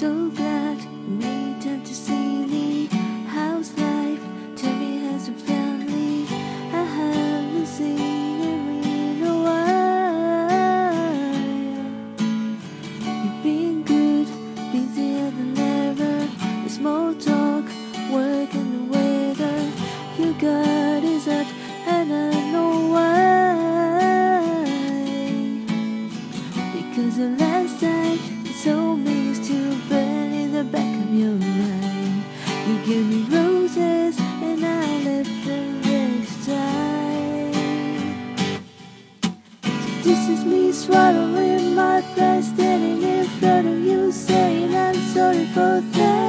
so glad you made time to see me. How's life? Tell me, has a family? I haven't seen him in a while. You've been good, busier than ever. The small talk, work and the weather. You got his up and I know why. Because the last time you told me you still burn in the back of your mind. You gave me roses and I left them next time. So this is me swallowing my pride, standing in front of you saying I'm sorry for that.